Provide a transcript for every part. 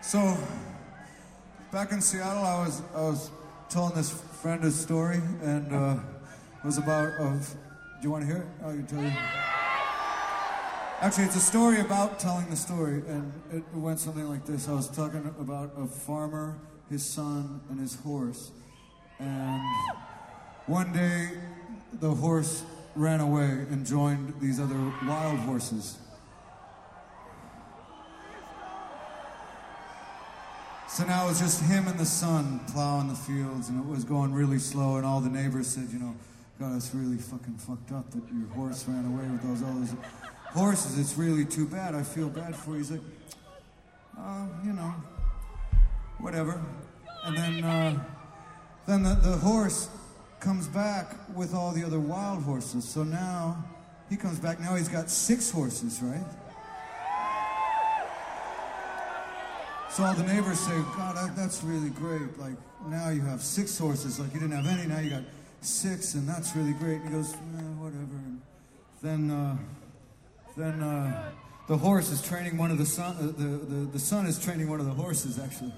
So, back in Seattle, I was telling this friend a story, and it was about do you want to hear it? I can tell you. Actually, it's a story about telling the story, and it went something like this. I was talking about a farmer, his son, and his horse, and one day the horse ran away and joined these other wild horses. So now it was just him and the son plowing the fields, and it was going really slow, and all the neighbors said, you know, God, it's really fucking fucked up that your horse ran away with all those horses. It's really too bad. I feel bad for you. He's like, you know, whatever. And then the horse comes back with all the other wild horses. So now he comes back. Now he's got 6 horses, right? So all the neighbors say, God, that's really great. Like, now you have 6 horses. Like, you didn't have any, now you got 6, and that's really great. And he goes, whatever. And then the horse is training one of the son. The son is training one of the horses, actually.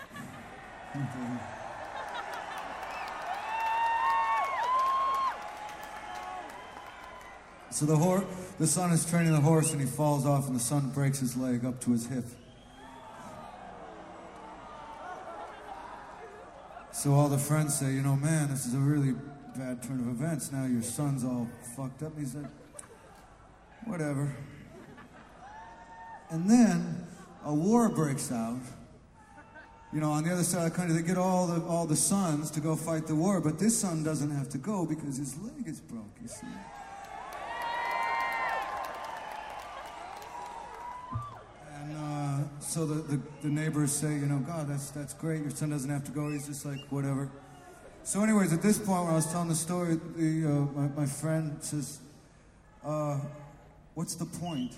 So the son is training the horse, and he falls off, and the son breaks his leg up to his hip. So all the friends say, you know, man, this is a really bad turn of events. Now your son's all fucked up. And he's like, whatever. And then a war breaks out. You know, on the other side of the country, they get all the sons to go fight the war, but this son doesn't have to go because his leg is broke, you see. So the neighbors say, you know, God, that's great. Your son doesn't have to go. He's just like, whatever. So anyways, at this point, when I was telling the story, my friend says, what's the point?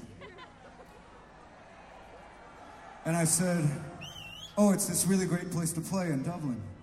And I said, oh, it's this really great place to play in Dublin.